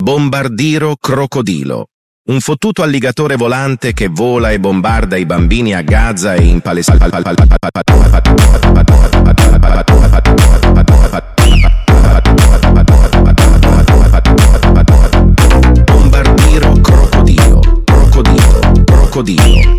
Bombardiro crocodilo. Un fottuto alligatore volante che vola e bombarda i bambini a Gaza e in Palestina. Bombardiro crocodilo.